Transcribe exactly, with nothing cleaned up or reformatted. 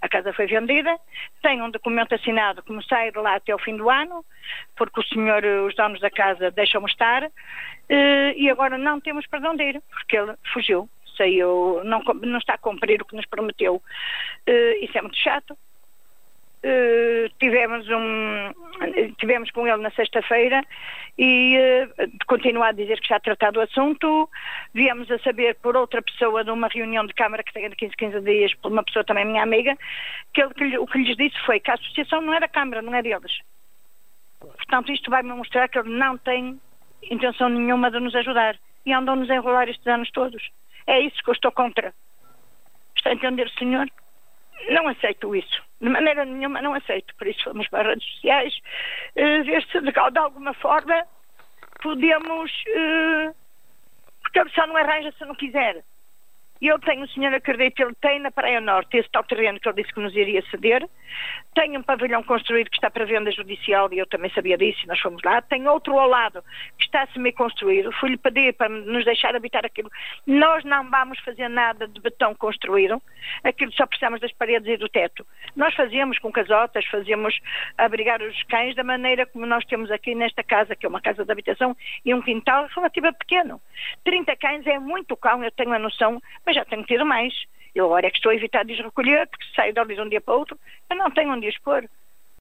casa foi vendida, tem um documento assinado que me sai de lá até ao fim do ano, porque o senhor, os donos da casa deixam-me estar, e agora não temos para onde ir, porque ele fugiu, saiu, não, não está a cumprir o que nos prometeu. Isso é muito chato. Uh, tivemos um tivemos com ele na sexta-feira e uh, continua a dizer que já ha tratado o assunto. Viemos a saber por outra pessoa de uma reunião de Câmara que tem de quinze, quinze dias, por uma pessoa também minha amiga, que, ele, que o que lhes disse foi que a associação não é da Câmara, não é deles. Portanto, isto vai-me mostrar que ele não tem intenção nenhuma de nos ajudar e andam-nos a enrolar estes anos todos. É isso que eu estou contra. Está a entender, senhor? Não aceito isso. De maneira nenhuma não aceito. Por isso fomos para as redes sociais uh, ver se de, de alguma forma podemos... Uh, porque ele só não arranja se não quiser. E eu tenho, o senhor acredita, ele tem na Praia Norte esse tal terreno que ele disse que nos iria ceder. Tem um pavilhão construído que está para venda judicial e eu também sabia disso e nós fomos lá. Tem outro ao lado que está semi-construído. Fui-lhe pedir para nos deixar habitar aquilo. Nós não vamos fazer nada de betão construído. Aquilo só precisamos das paredes e do teto. Nós fazíamos com casotas, fazíamos abrigar os cães da maneira como nós temos aqui nesta casa, que é uma casa de habitação e um quintal relativamente pequeno. trinta cães é muito cão, eu tenho a noção, mas já tenho tido mais. Eu agora é que estou a evitar de os recolher, porque saio dali de um dia para o outro, eu não tenho onde os pôr.